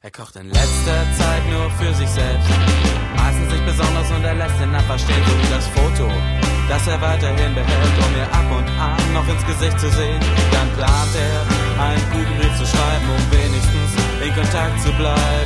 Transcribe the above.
Er kocht in letzter Zeit nur für sich selbst. Meistens nicht besonders und er lässt den Napper stehen, so wie das Foto, das er weiterhin behält, um mir ab und an noch ins Gesicht zu sehen. Dann plant er, einen guten Brief zu schreiben, um wenigstens in Kontakt zu bleiben.